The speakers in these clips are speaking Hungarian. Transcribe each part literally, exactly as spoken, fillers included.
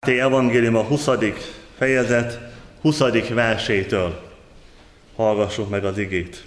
Máté evangélium a huszadik fejezet huszadik versétől hallgassuk meg az igét.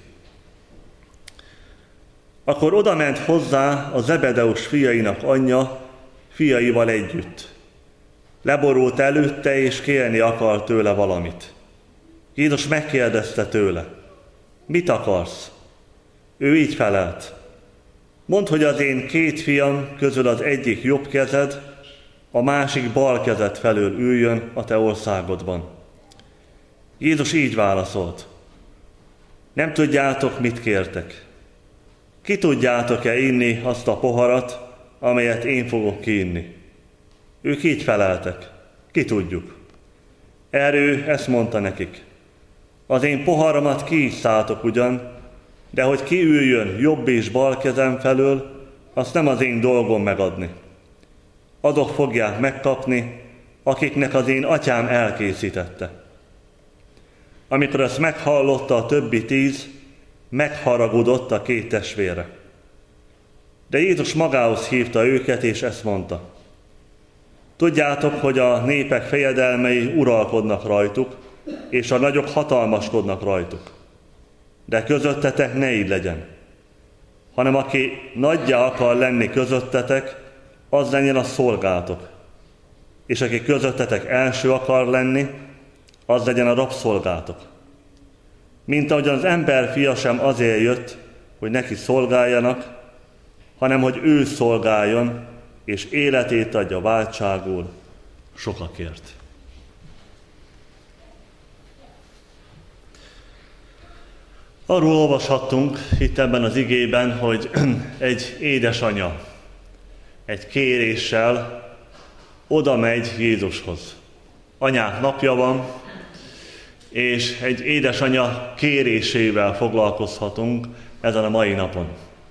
Akkor odament hozzá a Zebedeus fiainak anyja fiaival együtt. Leborult előtte, és kérni akart tőle valamit. Jézus megkérdezte tőle, mit akarsz? Ő így felelt, mondd, hogy az én két fiam közül az egyik jobb kezed, a másik bal kezed felől üljön a te országodban. Jézus így válaszolt, nem tudjátok, mit kértek. Ki tudjátok-e inni azt a poharat, amelyet én fogok kiinni? Ők így feleltek, ki tudjuk. Erre ő ezt mondta nekik, az én poharamat kiisszátok ugyan, de hogy ki üljön jobb és bal kezem felől, azt nem az én dolgom megadni. Azok fogják megkapni, akiknek az én atyám elkészítette. Amikor ezt meghallotta a többi tíz, megharagudott a két testvére. De Jézus magához hívta őket, és ezt mondta. Tudjátok, hogy a népek fejedelmei uralkodnak rajtuk, és a nagyok hatalmaskodnak rajtuk. De közöttetek ne így legyen, hanem aki nagyjá akar lenni közöttetek, az legyen a szolgátok. És aki közöttetek első akar lenni, az legyen a rabszolgátok. Mint ahogyan az ember fia sem azért jött, hogy neki szolgáljanak, hanem hogy ő szolgáljon, és életét adja váltságul sokakért. Arról olvashattunk itt ebben az igében, hogy egy édesanya egy kéréssel oda megy Jézushoz. Anyák napja van, és egy édesanya kérésével foglalkozhatunk ezen a mai napon.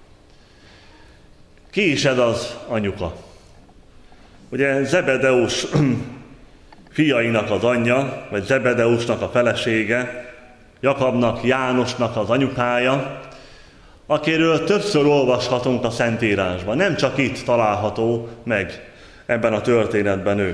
Ki is ez az anyuka? Ugye Zebedeus fiainak az anyja, vagy Zebedeusnak a felesége, Jakabnak, Jánosnak az anyukája, akiről többször olvashatunk a Szentírásban. Nem csak itt található meg ebben a történetben ő.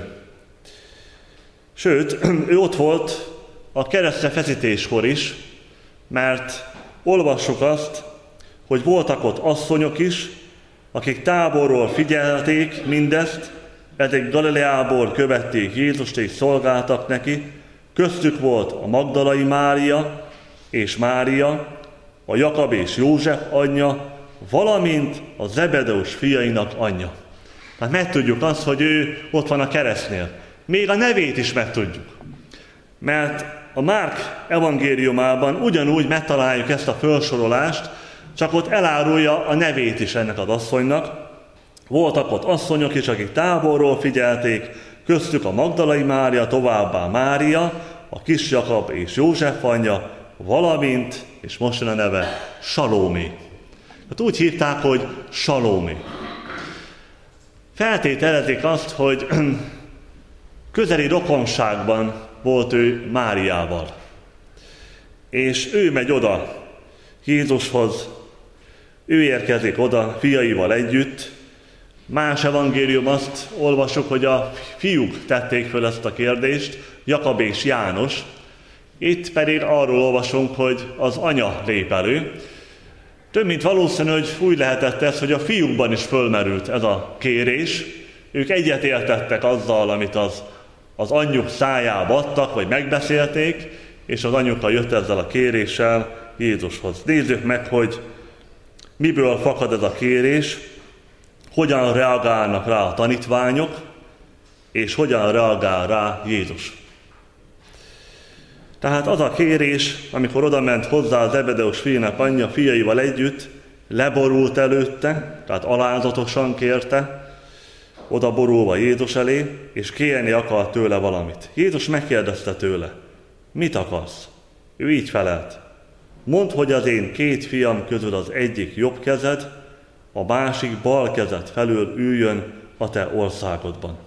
Sőt, ő ott volt a keresztre feszítéskor is, mert olvassuk azt, hogy voltak ott asszonyok is, akik távolról figyelték mindezt, eddig Galileából követték Jézust és szolgáltak neki, köztük volt a Magdalai Mária és Mária, a Jakab és József anyja, valamint a Zebedeus fiainak anyja. Tehát megtudjuk azt, hogy ő ott van a keresztnél. Még a nevét is megtudjuk. Mert a Márk evangéliumában ugyanúgy megtaláljuk ezt a felsorolást, csak ott elárulja a nevét is ennek az asszonynak. Voltak ott asszonyok is, akik távolról figyelték, köztük a Magdalai Mária, továbbá Mária, a kis Jakab és József anyja, valamint, és most jön a neve, Salómé. Hát úgy hívták, hogy Salómé. Feltételezik azt, hogy közeli rokonságban volt ő Máriával. És ő megy oda Jézushoz, ő érkezik oda fiaival együtt. Más evangélium azt olvasok, hogy a fiúk tették föl ezt a kérdést, Jakab és János. Itt pedig arról olvasunk, hogy az anya lép elő. Több mint valószínű, hogy úgy lehetett ez, hogy a fiúkban is fölmerült ez a kérés. Ők egyetértettek azzal, amit az, az anyjuk szájába adtak, vagy megbeszélték, és az anyuka jött ezzel a kéréssel Jézushoz. Nézzük meg, hogy miből fakad ez a kérés, hogyan reagálnak rá a tanítványok, és hogyan reagál rá Jézus. Tehát az a kérés, amikor odament hozzá a Zebedeus fiának anyja fiaival együtt, leborult előtte, tehát alázatosan kérte, oda borulva Jézus elé, és kérni akart tőle valamit. Jézus megkérdezte tőle, mit akarsz? Ő így felelt, mondd, hogy az én két fiam közül az egyik jobb kezed, a másik bal kezed felől üljön a te országodban.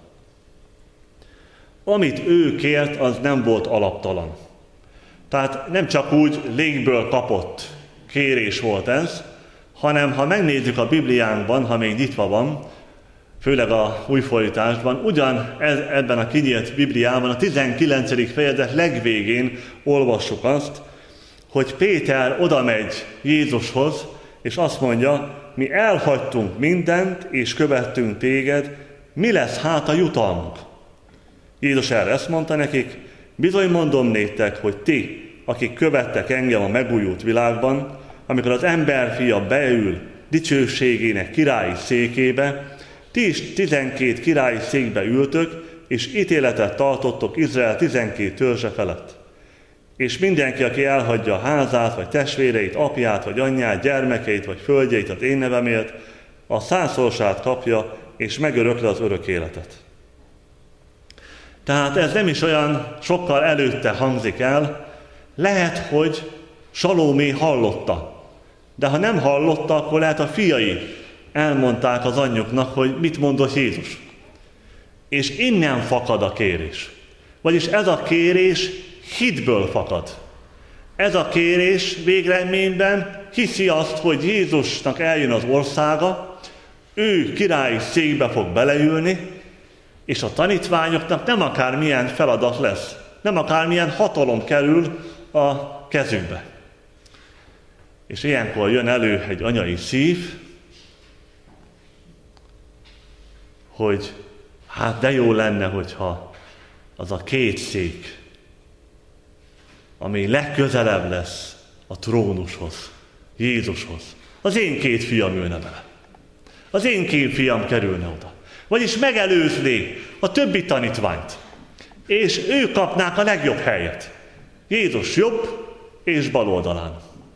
Amit ő kért, az nem volt alaptalan. Tehát nem csak úgy légből kapott kérés volt ez, hanem ha megnézzük a Bibliánkban, ha még nyitva van, főleg a újfordításban, ugyan ez, ebben a kinyílt Bibliában, a tizenkilencedik fejezet legvégén olvassuk azt, hogy Péter odamegy Jézushoz, és azt mondja, mi elhagytunk mindent, és követtünk téged, mi lesz hát a jutalmunk? Jézus erre ezt mondta nekik, bizony mondom néktek, hogy ti, akik követtek engem a megújult világban, amikor az emberfia beül dicsőségének királyi székébe, ti is tizenkét királyi székbe ültök, és ítéletet tartottok Izrael tizenkét törzse felett. És mindenki, aki elhagyja a házát, vagy testvéreit, apját, vagy anyját, gyermekeit, vagy földjeit az én nevemért, a százszorsát kapja, és megörökli az örök életet. Tehát ez nem is olyan sokkal előtte hangzik el, lehet, hogy Salómé hallotta. De ha nem hallotta, akkor lehet a fiai elmondták az anyjuknak, hogy mit mondott Jézus. És innen fakad a kérés. Vagyis ez a kérés hitből fakad. Ez a kérés végeredményben hiszi azt, hogy Jézusnak eljön az országa, ő királyi székbe fog beleülni, és a tanítványoknak nem akármilyen feladat lesz, nem akármilyen hatalom kerül a kezükbe. És ilyenkor jön elő egy anyai szív, hogy hát de jó lenne, hogyha az a két szék, ami legközelebb lesz a trónushoz, Jézushoz, az én két fiam ülne bele. Az én két fiam kerülne oda. Vagyis megelőzné a többi tanítványt. És ők kapnák a legjobb helyet. Jézus jobb és bal oldalán.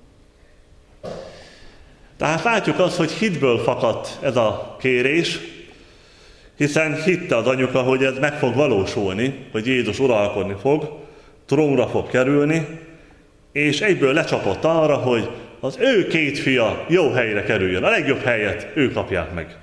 Tehát látjuk azt, hogy hitből fakadt ez a kérés, hiszen hitte az anyuka, hogy ez meg fog valósulni, hogy Jézus uralkodni fog, trónra fog kerülni, és egyből lecsapott arra, hogy az ő két fia jó helyre kerüljön, a legjobb helyet ők kapják meg.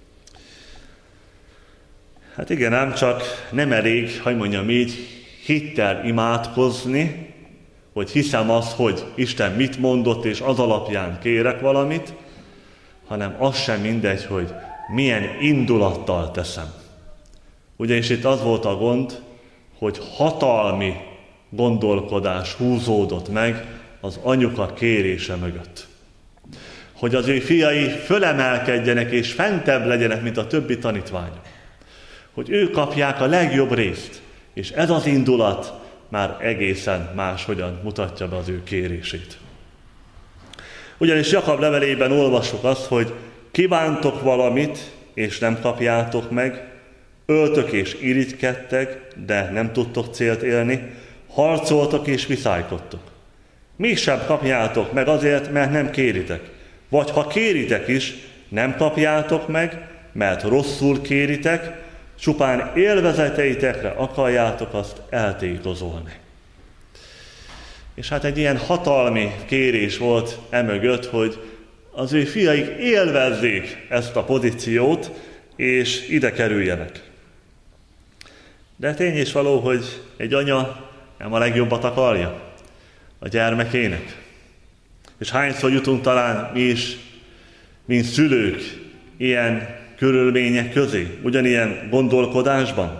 Hát igen, ám csak nem elég, hogy mondjam így, hittel imádkozni, hogy hiszem azt, hogy Isten mit mondott, és az alapján kérek valamit, hanem az sem mindegy, hogy milyen indulattal teszem. Ugyanis itt az volt a gond, hogy hatalmi gondolkodás húzódott meg az anyuka kérése mögött. Hogy az ő fiai fölemelkedjenek és fentebb legyenek, mint a többi tanítványok. Hogy ők kapják a legjobb részt, és ez az indulat már egészen máshogyan mutatja be az ő kérését. Ugyanis Jakab levelében olvassuk azt, hogy kívántok valamit, és nem kapjátok meg, öltök és irigykedtek, de nem tudtok célt élni, harcoltok és viszálykodtok. Mégsem kapjátok meg azért, mert nem kéritek. Vagy ha kéritek is, nem kapjátok meg, mert rosszul kéritek, csupán élvezeteitekre akarjátok azt eltékozolni. És hát egy ilyen hatalmi kérés volt emögött, hogy az ő fiaik élvezzék ezt a pozíciót, és ide kerüljenek. De tény is való, hogy egy anya nem a legjobbat akarja a gyermekének. És hányszor jutunk talán mi is, mint szülők, ilyen körülmények közé, ugyanilyen gondolkodásban.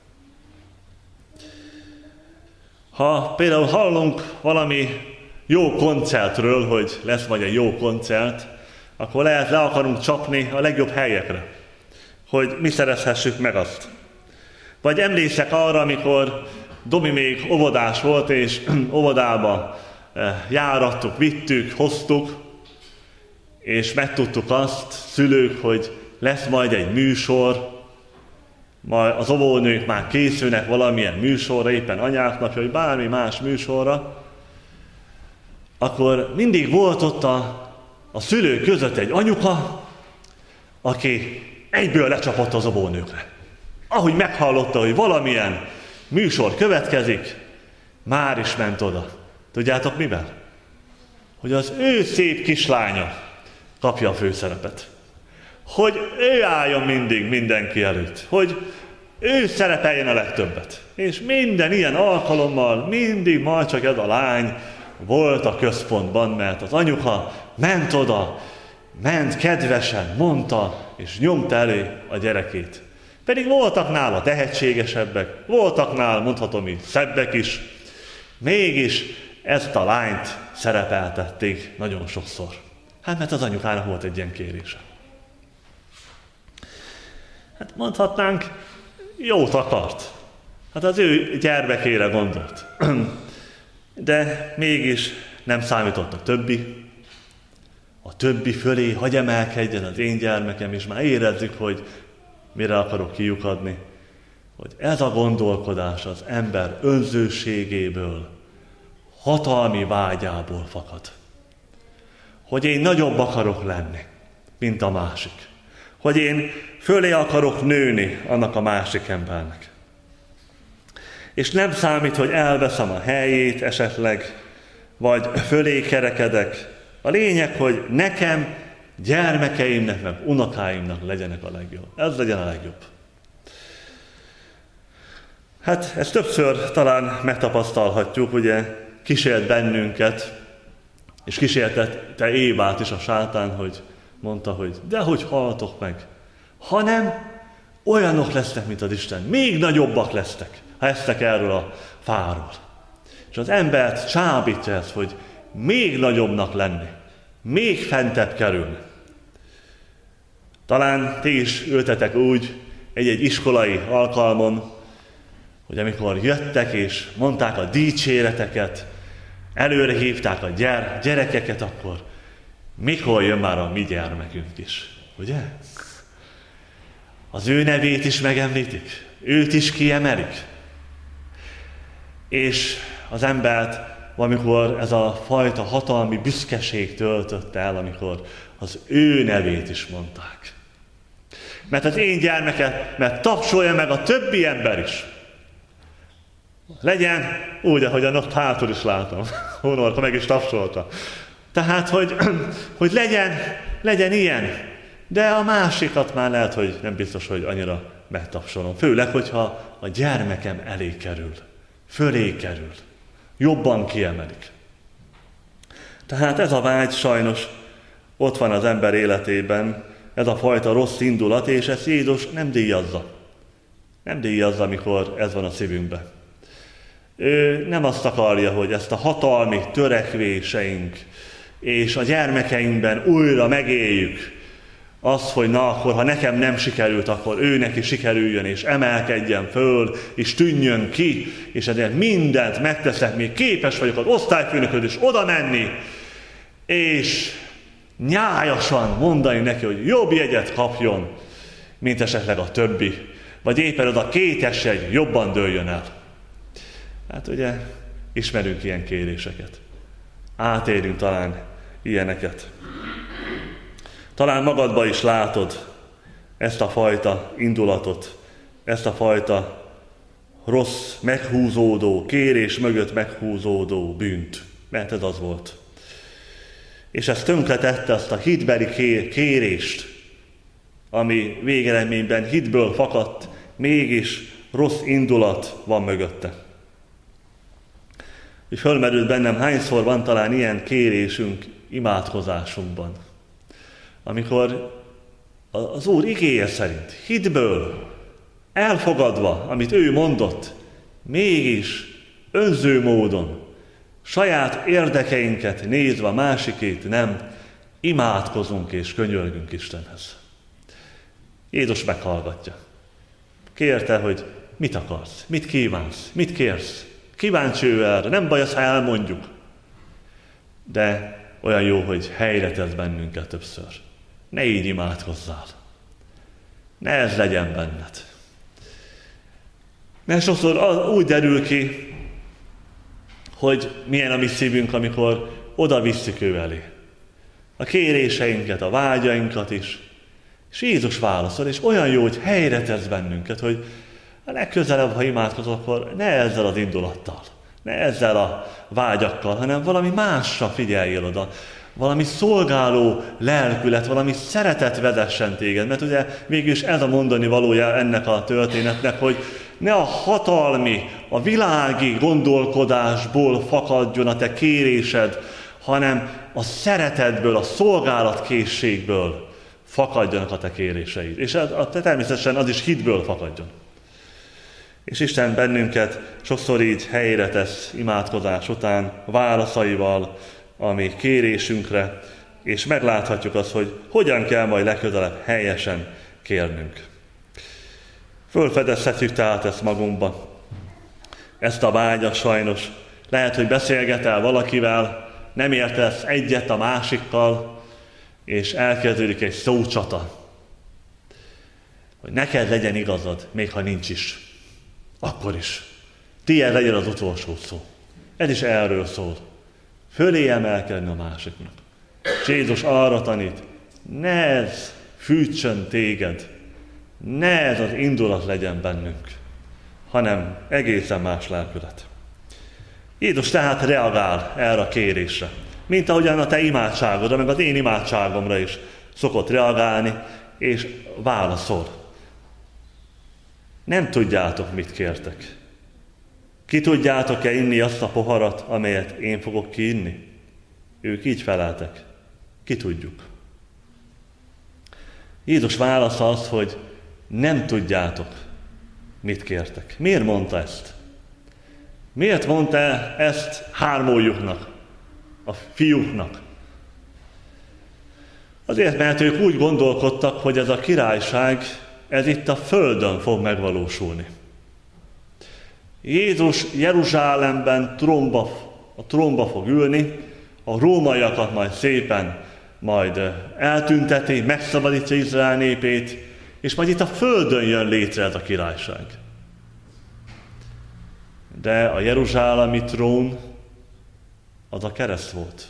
Ha például hallunk valami jó koncertről, hogy lesz majd egy jó koncert, akkor lehet le akarunk csapni a legjobb helyekre, hogy mi szerezhessük meg azt. Vagy emlékszek arra, amikor Domi még óvodás volt, és óvodába járattuk, vittük, hoztuk, és megtudtuk azt, szülők, hogy lesz majd egy műsor, majd az óvónők már készülnek valamilyen műsorra, éppen anyák napja, vagy bármi más műsorra, akkor mindig volt ott a, a szülők között egy anyuka, aki egyből lecsapott az óvónőkre. Ahogy meghallotta, hogy valamilyen műsor következik, már is ment oda. Tudjátok mivel? Hogy az ő szép kislánya kapja a főszerepet. Hogy ő álljon mindig mindenki előtt. Hogy ő szerepeljen a legtöbbet. És minden ilyen alkalommal mindig majd csak ez a lány volt a központban, mert az anyuka ment oda, ment kedvesen, mondta, és nyomta elő a gyerekét. Pedig voltak nála tehetségesebbek, voltak nála, mondhatom így, szebbek is. Mégis ezt a lányt szerepeltették nagyon sokszor. Hát mert az anyukának volt egy ilyen kérése. Hát mondhatnánk, jót akart. Hát az ő gyermekére gondolt. De mégis nem számított a többi. A többi fölé, hagy emelkedjen az én gyermekem, és már érezzük, hogy mire akarok kiukadni. Hogy ez a gondolkodás az ember önzőségéből, hatalmi vágyából fakad. Hogy én nagyobb akarok lenni, mint a másik. Hogy én fölé akarok nőni annak a másik embernek. És nem számít, hogy elveszem a helyét esetleg, vagy fölé kerekedek. A lényeg, hogy nekem, gyermekeimnek, meg unokáimnak legyenek a legjobb. Ez legyen a legjobb. Hát ezt többször talán megtapasztalhatjuk, ugye kísért bennünket, és kísértette Évát is a sátán, hogy mondta, hogy de hogy haltok meg, hanem olyanok lesznek, mint az Isten, még nagyobbak lesznek, ha esztek erről a fáról. És az embert csábítja ez, hogy még nagyobbnak lenni, még fentebb kerülni. Talán ti is ültetek úgy egy-egy iskolai alkalmon, hogy amikor jöttek és mondták a dicséreteket, előre hívták a gyere, gyerekeket, akkor mikor jön már a mi gyermekünk is, ugye? Az ő nevét is megemlítik, őt is kiemelik. És az embert valamikor ez a fajta hatalmi büszkeség töltötte el, amikor az ő nevét is mondták. Mert az én gyermeket, mert tapsolja meg a többi ember is. Legyen úgy, ahogyan ott hátul is látom. Hónorka meg is tapsolta. Tehát, hogy, hogy legyen, legyen ilyen. De a másikat már lehet, hogy nem biztos, hogy annyira megtapsolom. Főleg, hogyha a gyermekem elé kerül. Fölé kerül. Jobban kiemelik. Tehát ez a vágy sajnos ott van az ember életében, ez a fajta rossz indulat, és ezt Jézus nem díjazza. Nem díjazza, amikor ez van a szívünkben. Ő nem azt akarja, hogy ezt a hatalmi törekvéseink és a gyermekeinkben újra megéljük azt, hogy na akkor, ha nekem nem sikerült, akkor ő neki sikerüljön, és emelkedjen föl, és tűnjön ki, és ezért mindent megteszek, még képes vagyok az osztályfőnökhöz is oda menni, és nyájasan mondani neki, hogy jobb jegyet kapjon, mint esetleg a többi, vagy éppen az a kétes jegy jobban dőljön el. Hát ugye ismerünk ilyen kéréseket. Átérünk talán ilyeneket. Talán magadba is látod ezt a fajta indulatot, ezt a fajta rossz, meghúzódó, kérés mögött meghúzódó bűnt. Mert ez az volt. És ez tönkretette azt a hitbeli kérést, ami végeredményben hitből fakadt, mégis rossz indulat van mögötte. És fölmerült bennem, hányszor van talán ilyen kérésünk imádkozásunkban. Amikor az Úr igéje szerint, hitből, elfogadva, amit ő mondott, mégis önző módon, saját érdekeinket nézve, másikét nem, imádkozunk és könyörgünk Istenhez. Jézus meghallgatja. Kérte, hogy mit akarsz, mit kívánsz, mit kérsz. Kíváncsi ő erre, nem baj, ha elmondjuk. De olyan jó, hogy helyre tesz bennünket többször. Ne így imádkozzál. Ne ez legyen benned. Mert sokszor úgy derül ki, hogy milyen a mi szívünk, amikor oda visszük ő elé. A kéréseinket, a vágyainkat is. És Jézus válaszol, és olyan jó, hogy helyre tesz bennünket, hogy a legközelebb, ha imádkozol, akkor ne ezzel az indulattal, ne ezzel a vágyakkal, hanem valami másra figyeljél oda. Valami szolgáló lelkület, valami szeretet vezessen téged. Mert ugye mégis ez a mondani valója ennek a történetnek, hogy ne a hatalmi, a világi gondolkodásból fakadjon a te kérésed, hanem a szeretetből, a szolgálatkészségből fakadjanak a te kéréseid. És a, te természetesen az is hitből fakadjon. És Isten bennünket sokszor így helyre tesz imádkozás után válaszaival a mi kérésünkre, és megláthatjuk azt, hogy hogyan kell majd legközelebb helyesen kérnünk. Fölfedezhetjük tehát ezt magunkba. Ezt a vágyat sajnos. Lehet, hogy beszélgetel valakivel, nem értesz egyet a másikkal, és elkezdődik egy szócsata. Hogy neked legyen igazad, még ha nincs is. Akkor is. Tiéd legyen az utolsó szó. Ez is erről szól. Fölé emelkedni a másiknak. És Jézus arra tanít, ne ez fűtsön téged, ne ez az indulat legyen bennünk, hanem egészen más lelkület. Jézus tehát reagál erre a kérésre, mint ahogyan a te imádságodra, meg az én imádságomra is szokott reagálni, és válaszol. Nem tudjátok, mit kértek. Ki tudjátok-e inni azt a poharat, amelyet én fogok kiinni? Ők így feleltek. Ki tudjuk. Jézus válasza az, hogy nem tudjátok, mit kértek. Miért mondta ezt? Miért mondta ezt hármójuknak, a fiúknak? Azért, mert ők úgy gondolkodtak, hogy ez a királyság, ez itt a földön fog megvalósulni. Jézus Jeruzsálemben trónba, a trónba fog ülni, a rómaiakat majd szépen majd eltünteti, megszabadítja Izrael népét, és majd itt a földön jön létre ez a királyság. De a jeruzsálemi trón az a kereszt volt.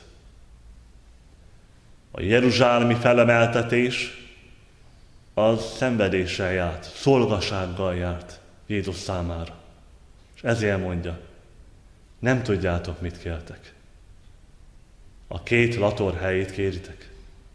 A jeruzsálemi felemeltetés az szenvedéssel járt, szolgasággal járt Jézus számára. És ezért mondja, nem tudjátok, mit kértek. A két lator helyét kéritek.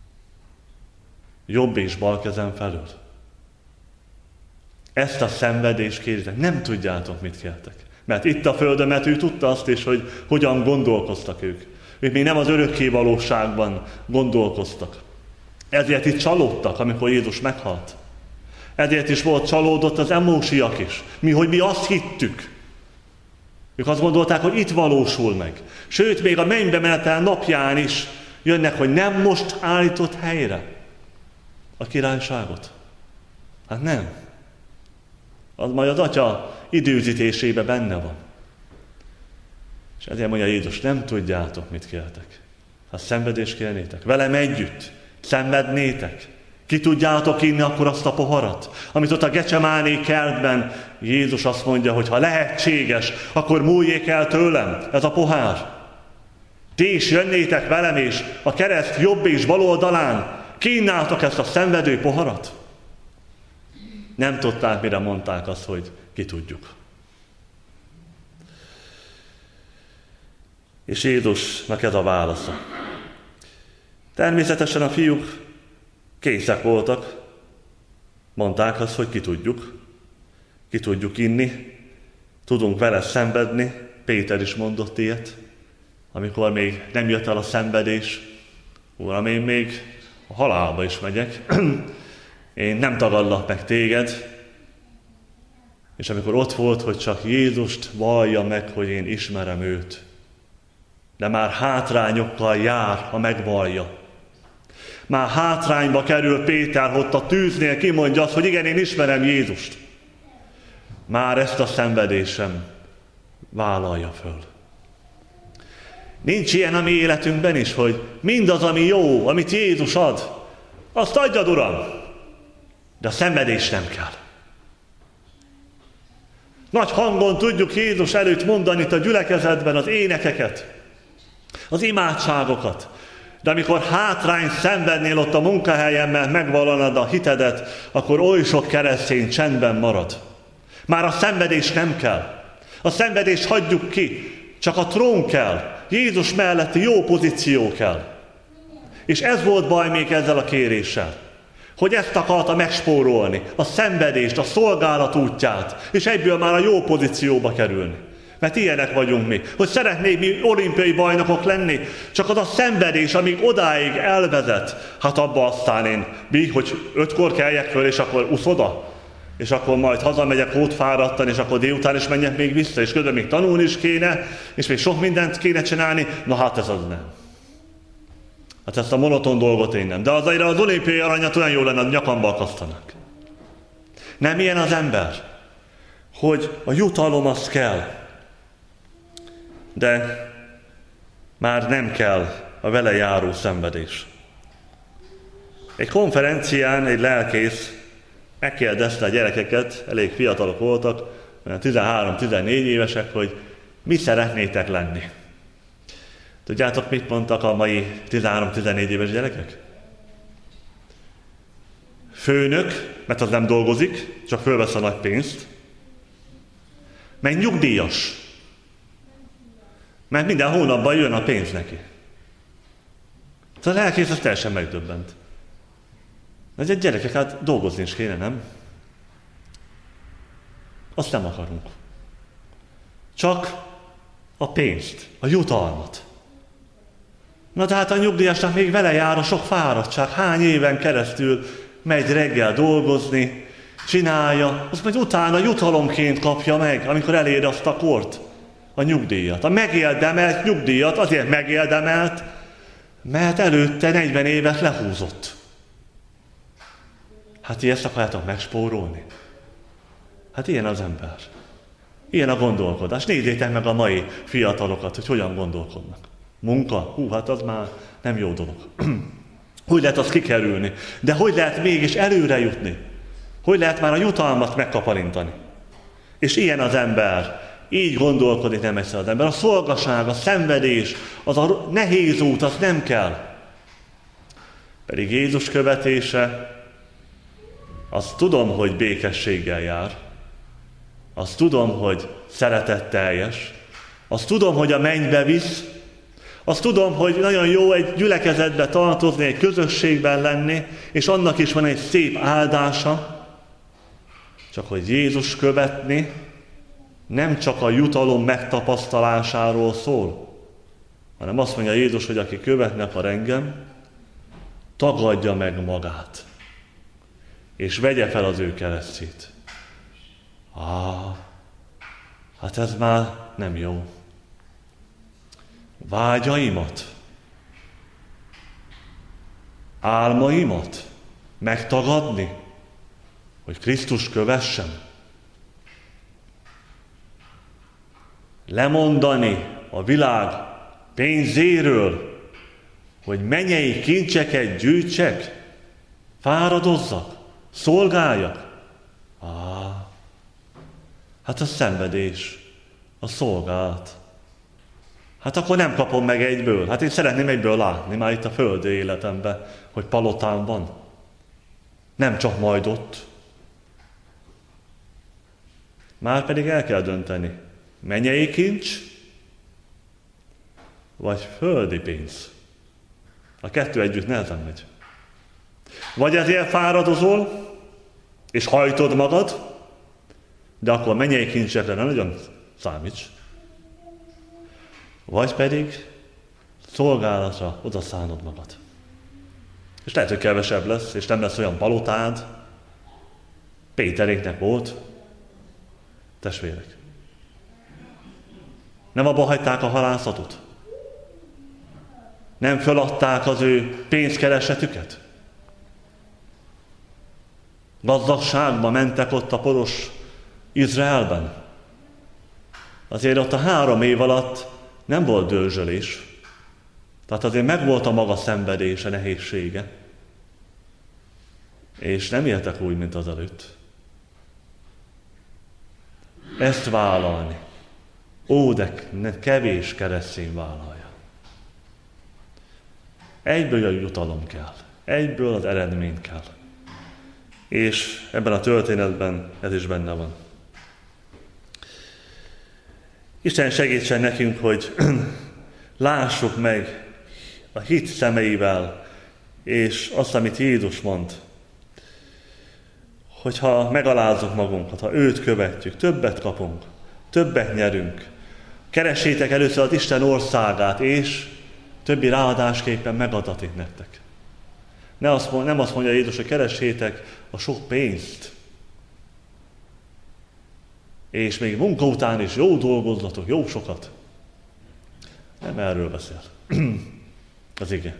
Jobb és bal kezem felől. Ezt a szenvedést kéritek. Nem tudjátok, mit kértek. Mert itt a földön, mert ő tudta azt is, hogy hogyan gondolkoztak ők. Ők még nem az örökké valóságban gondolkoztak. Ezért itt csalódtak, amikor Jézus meghalt. Ezért is volt csalódott az emósiak is. Mi, hogy mi azt hittük. Ők azt gondolták, hogy itt valósul meg. Sőt, még a mennybe menetel napján is jönnek, hogy nem most állított helyre a királyságot. Hát nem. Az majd az Atya időzítésében benne van. És ezért mondja Jézus, nem tudjátok, mit kértek. Ha szenvedést kérnétek, velem együtt szenvednétek, ki tudjátok inni akkor azt a poharat, amit ott a Gecsemáné kertben Jézus azt mondja, hogy ha lehetséges, akkor múljék el tőlem ez a pohár. Ti is jönnétek velem, és a kereszt jobb és bal oldalán kínáltok ezt a szenvedő poharat? Nem tudták, mire mondták azt, hogy ki tudjuk. És Jézusnak ez a válasza. Természetesen a fiúk készek voltak, mondták azt, hogy ki tudjuk, ki tudjuk inni, tudunk vele szenvedni, Péter is mondott ilyet, amikor még nem jött el a szenvedés, Uram, én még a halálba is megyek, én nem tagadlak meg téged, és amikor ott volt, hogy csak Jézust vallja meg, hogy én ismerem őt, de már hátrányokkal jár, ha megvallja. Már hátrányba kerül Péter, ott a tűznél kimondja azt, hogy igen, én ismerem Jézust. Már ezt a szenvedésem vállalja föl. Nincs ilyen a mi életünkben is, hogy mindaz, ami jó, amit Jézus ad, azt adjad, Uram, de a szenvedés nem kell. Nagy hangon tudjuk Jézus előtt mondani itt a gyülekezetben az énekeket, az imádságokat, de amikor hátrány szenvednél ott a munkahelyen, mert megvallanad a hitedet, akkor oly sok keresztény csendben marad. Már a szenvedés nem kell. A szenvedést hagyjuk ki, csak a trón kell. Jézus melletti jó pozíció kell. És ez volt baj még ezzel a kéréssel, hogy ezt akarta megspórolni, a szenvedést, a szolgálat útját, és egyből már a jó pozícióba kerülni. Mert ilyenek vagyunk mi. Hogy szeretnék mi olimpiai bajnokok lenni, csak az a szenvedés, amíg odáig elvezet, hát abba aztán én mi, hogy ötkor keljek föl, és akkor uszoda, és akkor majd hazamegyek hótfáradtan, és akkor délután is menjek még vissza, és közben még tanulni is kéne, és még sok mindent kéne csinálni. Na hát ez az nem. Hát ezt a monoton dolgot én nem. De azért az olimpiai aranyat olyan jó lenne, hogy nyakamba akasztanak. Nem ilyen az ember, hogy a jutalom az kell, de már nem kell a vele járó szenvedés. Egy konferencián egy lelkész megkérdezte a gyerekeket, elég fiatalok voltak, tizenhárom-tizennégy évesek, hogy mi szeretnétek lenni. Tudjátok, mit mondtak a mai tizenhárom-tizennégy éves gyerekek? Főnök, mert az nem dolgozik, csak fölvesz a nagy pénzt. Meg nyugdíjas, mert minden hónapban jön a pénz neki. Tehát a lelkész az teljesen megdöbbent. De gyerekek, hát dolgozni is kéne, nem? Azt nem akarunk. Csak a pénzt, a jutalmat. Na de hát a nyugdíjasnak még vele jár a sok fáradtság. Hány éven keresztül megy reggel dolgozni, csinálja, azt majd utána jutalomként kapja meg, amikor elér azt a kort, a nyugdíjat. A megérdemelt nyugdíjat azért megérdemelt, mert előtte negyven évet lehúzott. Hát ezt akarjátok megspórolni? Hát ilyen az ember. Ilyen a gondolkodás. Nézzétek meg a mai fiatalokat, hogy hogyan gondolkodnak. Munka? Hú, hát az már nem jó dolog. Hogy lehet azt kikerülni? De hogy lehet mégis előre jutni? Hogy lehet már a jutalmat megkaparintani? És ilyen az ember. Így gondolkodik nem egyszer az ember. A szolgaság, a szenvedés, az a nehéz út, az nem kell. Pedig Jézus követése, azt tudom, hogy békességgel jár. Azt tudom, hogy szeretetteljes. Azt tudom, hogy a mennybe visz. Azt tudom, hogy nagyon jó egy gyülekezetbe tartozni, egy közösségben lenni, és annak is van egy szép áldása. Csak hogy Jézus követni nem csak a jutalom megtapasztalásáról szól, hanem azt mondja Jézus, hogy aki követni akar engem, tagadja meg magát, és vegye fel az ő keresztjét. Á, hát ez már nem jó. Vágyaimat, álmaimat megtagadni, hogy Krisztus kövessem. Lemondani a világ pénzéről, hogy mennyei kincseket gyűjtsek, fáradozzak, szolgáljak. Á, hát a szenvedés, a szolgálat. Hát akkor nem kapom meg egyből. Hát én szeretném egyből látni már itt a földi életemben, hogy palotám van. Nem csak majd ott. Márpedig el kell dönteni. Mennyei kincs, vagy földi pénz. A kettő együtt nehezen megy. Vagy ezért fáradozol, és hajtod magad, de akkor mennyei kincsekre nem nagyon számíts. Vagy pedig szolgálatra odaszánod magad. És lehet, hogy kevesebb lesz, és nem lesz olyan palotád. Péteréknek volt. Testvérek. Nem abba hagyták a halászatot? Nem föladták az ő pénzkeresetüket? Gazdagságba mentek ott a poros Izraelben. Azért ott a három év alatt nem volt dőzsölés. Tehát azért megvolt a maga szenvedése, nehézsége. És nem éltek úgy, mint az előtt. Ezt vállalni. Ó, de kevés keresztény vállalja. Egyből a jutalom kell. Egyből az eredmény kell. És ebben a történetben ez is benne van. Isten segítsen nekünk, hogy lássuk meg a hit szemeivel, és azt, amit Jézus mond, hogyha megalázzuk magunkat, ha őt követjük, többet kapunk, többet nyerünk, Keressétek először az Isten országát, és többi ráadásképpen megadatik nektek. Ne azt mond, nem azt mondja Jézus, hogy keressétek a sok pénzt, és még munka után is jó dolgozzatok, jó sokat. Nem erről beszél. Az ige.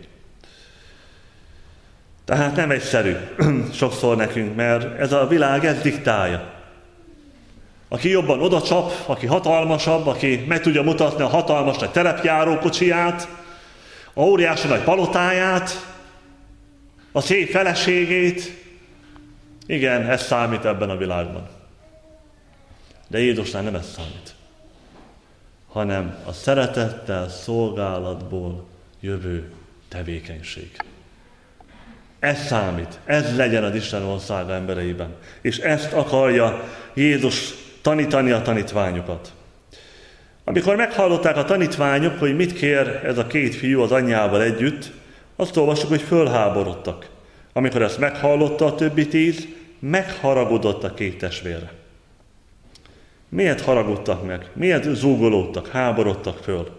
Tehát nem egyszerű sokszor nekünk, mert ez a világ ez diktálja. Aki jobban odacsap, aki hatalmasabb, aki meg tudja mutatni a hatalmas nagy terepjárókocsiját, a óriási nagy palotáját, a szép feleségét, igen, ez számít ebben a világban. De Jézusnál nem ez számít, hanem a szeretettel, szolgálatból jövő tevékenység. Ez számít, ez legyen az Isten országa embereiben. És ezt akarja Jézus tanítani a tanítványokat. Amikor meghallották a tanítványok, hogy mit kér ez a két fiú az anyjával együtt, azt olvassuk, hogy fölháborodtak. Amikor ezt meghallotta a többi tíz, megharagudott a két testvérre. Miért haragudtak meg? Miért zúgolódtak, háborodtak föl?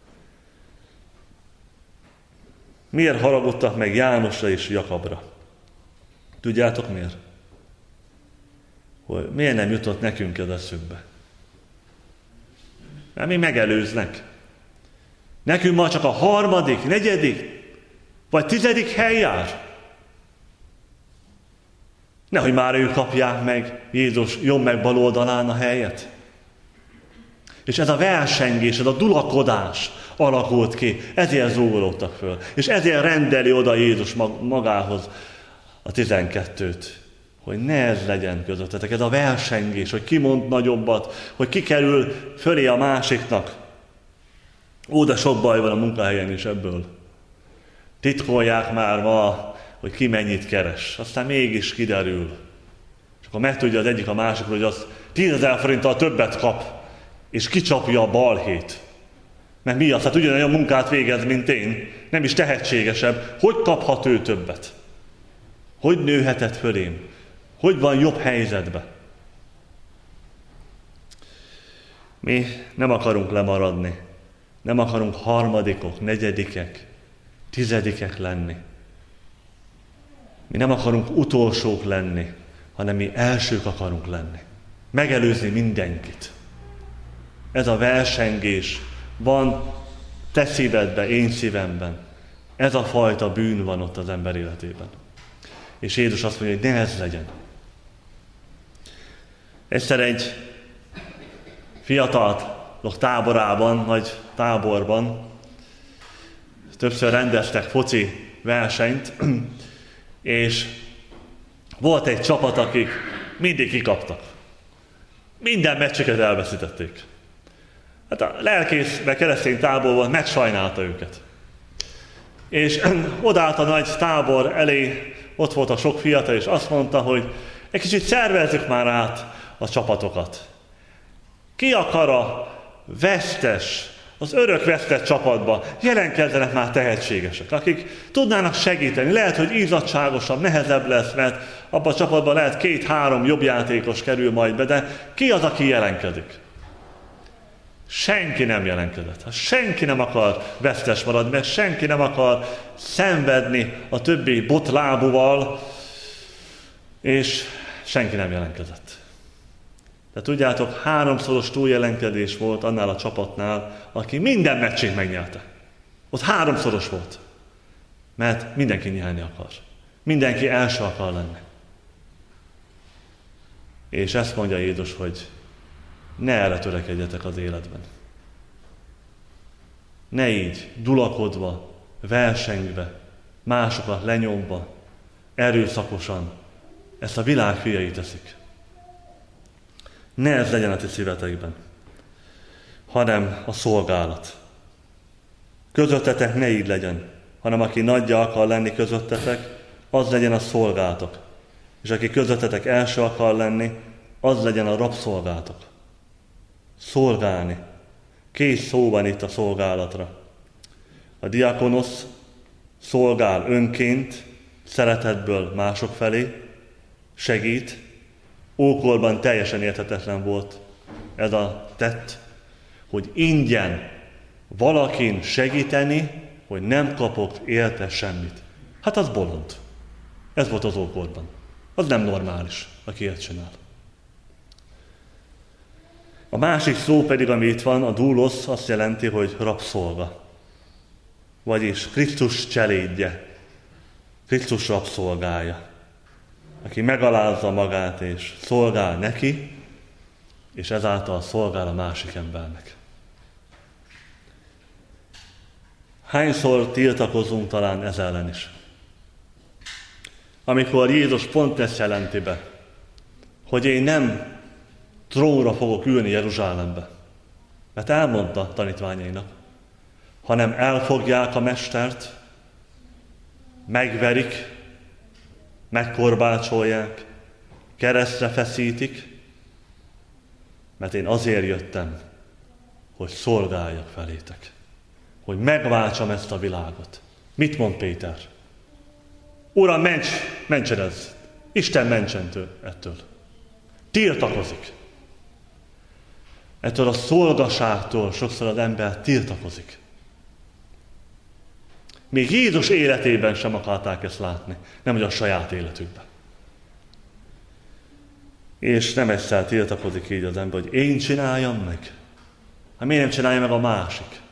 Miért haragudtak meg Jánosra és Jakabra? Tudjátok miért? Hogy miért nem jutott nekünk ez eszünkbe? Mert mi megelőznek. Nekünk ma csak a harmadik, negyedik, vagy tizedik hely jár. Nehogy már ők kapják meg Jézus jobb meg bal oldalán a helyet. És ez a versengés, ez a dulakodás alakult ki, ezért zúgolódtak föl. És ezért rendeli oda Jézus magához a tizenkettőt, hogy ne ez legyen közöttetek, ez a versengés, hogy ki mond nagyobbat, hogy ki kerül fölé a másiknak. Ó, de sok baj van a munkahelyen is ebből. Titkolják már ma, hogy ki mennyit keres. Aztán mégis kiderül. És akkor megtudja az egyik a másikról, hogy az tízezer forinttal többet kap, és kicsapja a balhét. Mert mi az? Hát ugyanolyan munkát végez, mint én. Nem is tehetségesebb. Hogy kaphat ő többet? Hogy nőhetett fölém? Hogy van jobb helyzetben? Mi nem akarunk lemaradni. Nem akarunk harmadikok, negyedikek, tizedikek lenni. Mi nem akarunk utolsók lenni, hanem mi elsők akarunk lenni. Megelőzni mindenkit. Ez a versengés van te szívedben, én szívemben. Ez a fajta bűn van ott az ember életében. És Jézus azt mondja, hogy ne ez legyen. Egyszer egy fiatalok táborában, nagy táborban többször rendeztek foci versenyt, és volt egy csapat, akik mindig kikaptak. Minden meccseket elveszítették. Hát a lelkész, meg keresztény táborban megsajnálta őket. És odállt a nagy tábor elé, ott volt a sok fiatal, és azt mondta, hogy egy kicsit szervezzük már át a csapatokat. Ki akar a vesztes, az örök vesztett csapatba jelentkezzenek már tehetségesek, akik tudnának segíteni. Lehet, hogy izzadságosabb, nehezebb lesz, mert abban a csapatban lehet két-három jobb játékos kerül majd be, de ki az, aki jelentkezik? Senki nem jelentkezett. Senki nem akar vesztes maradni, mert senki nem akar szenvedni a többi botlábúval, és senki nem jelentkezett. De tudjátok, háromszoros túljelentkezés volt annál a csapatnál, aki minden meccsét megnyerte. Ott háromszoros volt. Mert mindenki nyerni akar. Mindenki első akar lenni. És ezt mondja Jézus, hogy ne erre törekedjetek az életben. Ne így, dulakodva, versengve, másokat lenyomva, erőszakosan ezt a világ fiai teszik. Ne ez legyen a ti szívetekben, hanem a szolgálat. Közöttetek ne így legyen, hanem aki nagyja akar lenni közöttetek, az legyen a szolgátok. És aki közöttetek első akar lenni, az legyen a rabszolgátok. Szolgálni. Kész szó van itt a szolgálatra. A diakonosz szolgál önként, szeretetből mások felé, segít. Ókorban teljesen érthetetlen volt ez a tett, hogy ingyen valakin segíteni, hogy nem kapok érte semmit. Hát az bolond. Ez volt az ókorban. Az nem normális, aki ilyet csinál. A másik szó pedig, ami itt van, a doulos, azt jelenti, hogy rabszolga. Vagyis Krisztus cselédje. Krisztus rabszolgája. Aki megalázza magát és szolgál neki, és ezáltal szolgál a másik embernek. Hányszor tiltakozunk talán ez ellen is? Amikor Jézus pont ezt jelenti be, hogy én nem trónra fogok ülni Jeruzsálembe, mert elmondta tanítványainak, hanem elfogják a mestert, megverik, megkorbácsolják, keresztre feszítik, mert én azért jöttem, hogy szolgáljak felétek, hogy megváltsam ezt a világot. Mit mond Péter? Uram, ments, mentsen ez! Isten mentsen ettől. Tiltakozik. Ettől a szolgaságtól sokszor az ember tiltakozik. Még Jézus életében sem akarták ezt látni, nem hogy a saját életükben. És nem egyszer tiltakozik így az ember, hogy én csináljam meg. Hát miért nem csinálja meg a másik?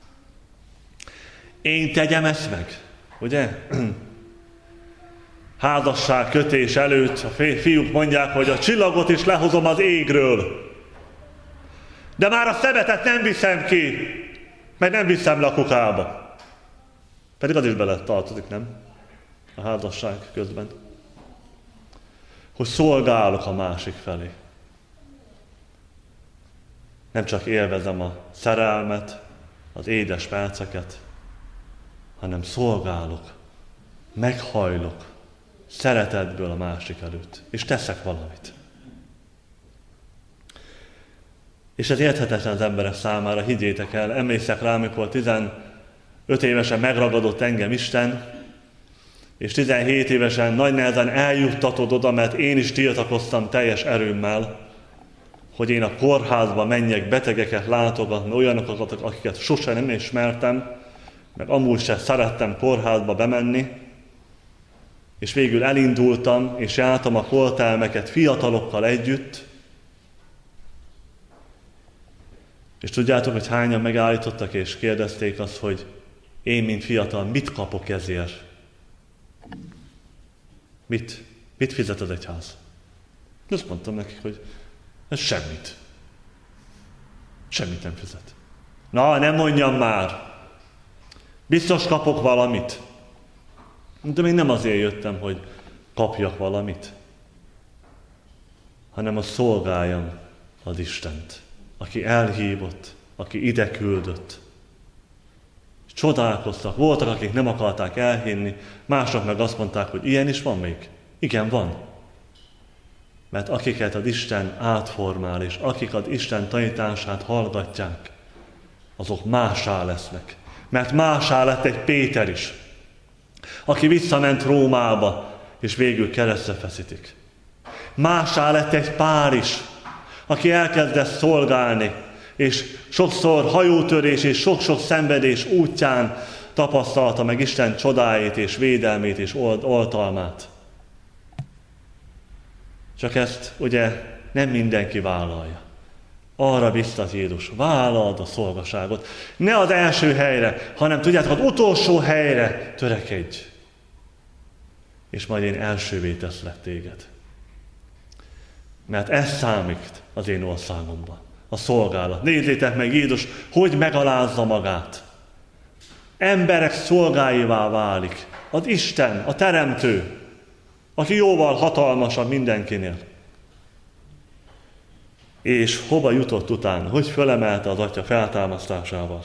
Én tegyem ezt meg, ugye? Házasság kötés előtt a fiúk mondják, hogy a csillagot is lehozom az égről. De már a szemetet nem viszem ki, mert nem viszem le a kukába. Pedig az is bele tartozik, nem? A házasság közben. Hogy szolgálok a másik felé. Nem csak élvezem a szerelmet, az édes perceket, hanem szolgálok, meghajlok szeretetből a másik előtt, és teszek valamit. És ez érthetetlen az emberek számára, higgyétek el, emlékszek rá, amikor tizenöt évesen megragadott engem Isten, és tizenhét évesen nagy nehezen eljuttatott oda, mert én is tiltakoztam teljes erőmmel, hogy én a kórházba menjek betegeket látogatni, olyanokat, akiket sosem nem ismertem, meg amúgy sem szerettem kórházba bemenni, és végül elindultam, és jártam a koltelmeket fiatalokkal együtt, és tudjátok, hogy hányan megállítottak, és kérdezték azt, hogy én, mint fiatal, mit kapok ezért? Mit? Mit fizet az egyház? Azt mondtam nekik, hogy ez semmit. Semmit nem fizet. Na, nem mondjam már. Biztos kapok valamit. De még nem azért jöttem, hogy kapjak valamit, hanem a szolgáljam az Istent, aki elhívott, aki ide küldött. Csodálkoztak. Voltak, akik nem akarták elhinni, mások meg azt mondták, hogy ilyen is van még. Igen, van. Mert akiket az Isten átformál, és akik az Isten tanítását hallgatják, azok mássá lesznek. Mert mássá lett egy Péter is, aki visszament Rómába, és végül keresztre feszítik. Mássá lett egy Pál is, aki elkezdett szolgálni, és sokszor hajótörés és sok-sok szenvedés útján tapasztalta meg Isten csodáit és védelmét és oltalmát. Csak ezt ugye nem mindenki vállalja. Arra biztat Jézus, vállald a szolgaságot. Ne az első helyre, hanem tudjátok, az utolsó helyre törekedj. És majd én elsővé teszlek téged. Mert ez számít az én országomban. A szolgálat. Nézzétek meg Jézus, hogy megalázza magát. Emberek szolgáivá válik. Az Isten, a Teremtő, aki jóval hatalmasabb mindenkinél. És hova jutott utána? Hogy fölemelte az Atya feltámasztásával?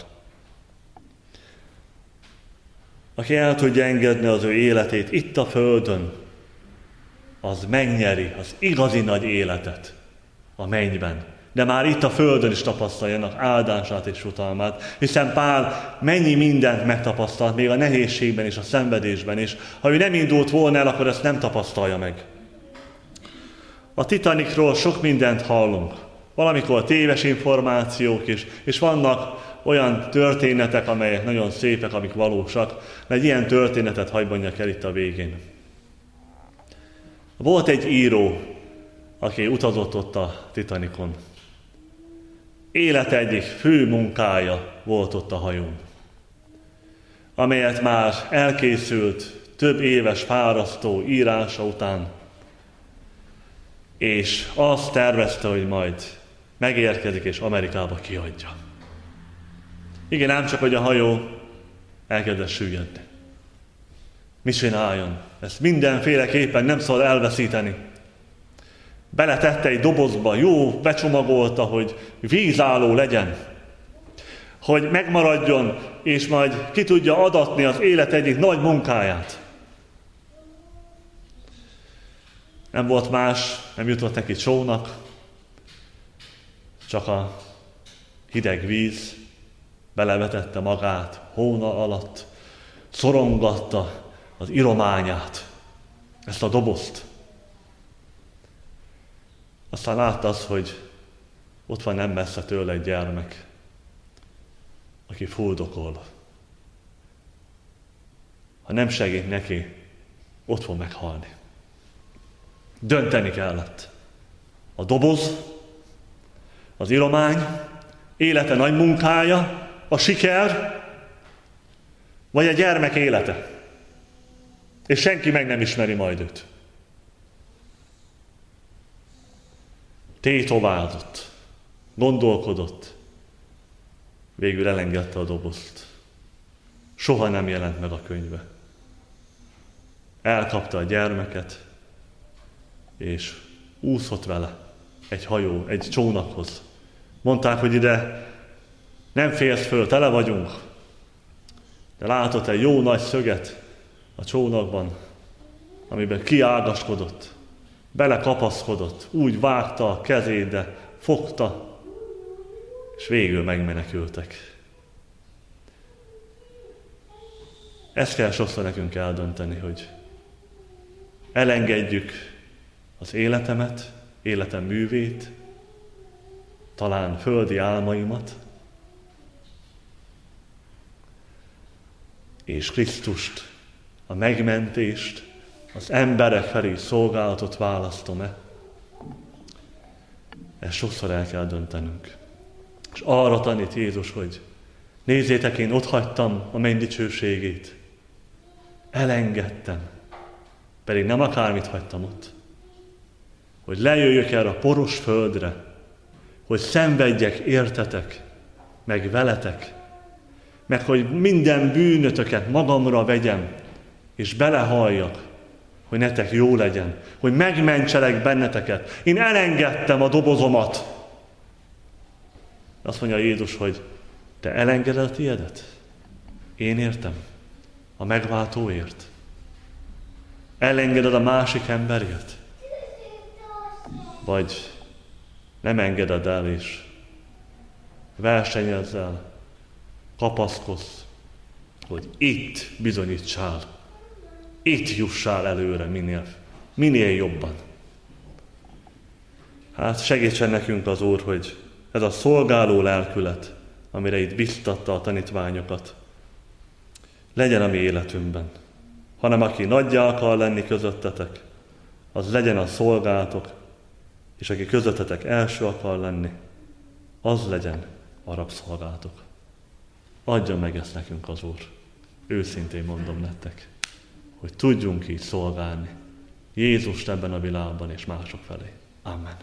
Aki el tudja engedni az ő életét itt a földön, az megnyeri az igazi nagy életet a mennyben. De már itt a földön is tapasztaljanak áldását és jutalmát, hiszen Pál mennyi mindent megtapasztalt, még a nehézségben és a szenvedésben is. Ha ő nem indult volna el, akkor ezt nem tapasztalja meg. A Titanicról sok mindent hallunk. valamikor téves információk is, és vannak olyan történetek, amelyek nagyon szépek, amik valósak, de egy ilyen történetet hadd mondjak el itt a végén. Volt egy író, aki utazott ott a Titanicon. Élete egyik fő munkája volt ott a hajón, amelyet már elkészült több éves fárasztó írása után, és azt tervezte, hogy majd megérkezik és Amerikába kiadja. Igen, ám csak, hogy a hajó elkezdett süllyedni. Mi csináljon? Ezt mindenféleképpen nem szabad elveszíteni. Beletette egy dobozba, jó, becsomagolta, hogy vízálló legyen, hogy megmaradjon, és majd ki tudja adatni az élet egyik nagy munkáját. Nem volt más, nem jutott neki csónak, csak a hideg víz belevetette magát hóna alatt, szorongatta az irományát, ezt a dobozt. Aztán látta azt, hogy ott van nem messze tőle egy gyermek, aki fuldokol. Ha nem segít neki, ott fog meghalni. Dönteni kellett. A doboz, az iromány, élete nagy munkája, a siker, vagy a gyermek élete. És senki meg nem ismeri majd őt. Tétovázott, gondolkodott, végül elengedte a dobozt. Soha nem jelent meg a könyvbe. Elkapta a gyermeket, és úszott vele egy hajó, egy csónakhoz. Mondták, hogy ide nem férsz föl, tele vagyunk. De látott egy jó nagy szöget a csónakban, amiben kiágaskodott, belekapaszkodott, úgy vágta a kezét, de fogta, és végül megmenekültek. Ezt kell sokszor nekünk eldönteni, hogy elengedjük az életemet, életem művét, talán földi álmaimat, és Krisztust, a megmentést, az emberek felé szolgálatot választom-e? Ezt sokszor el kell döntenünk. És arra tanít Jézus, hogy nézzétek, én otthagytam a menny dicsőségét. Elengedtem. Pedig nem akármit hagytam ott. Hogy lejöjjök erre a poros földre, hogy szenvedjek értetek, meg veletek, meg hogy minden bűnötöket magamra vegyem, és belehalljak, hogy netek jó legyen, hogy megmentselek benneteket. Én elengedtem a dobozomat. Azt mondja Jézus, hogy te elengeded a tiédet? Én értem. A megváltóért. Elengeded a másik emberért? Vagy nem engeded el, és versenyezzel, kapaszkodsz, hogy itt bizonyítsál, itt jussál előre minél, minél jobban. Hát segítsen nekünk az Úr, hogy ez a szolgáló lelkület, amire itt biztatta a tanítványokat, legyen a mi életünkben. Hanem aki nagyjá akar lenni közöttetek, az legyen a szolgátok, és aki közöttetek első akar lenni, az legyen a rabszolgátok. Adja meg ezt nekünk az Úr. Őszintén mondom nektek, hogy tudjunk így szolgálni Jézust ebben a világban és mások felé. Amen.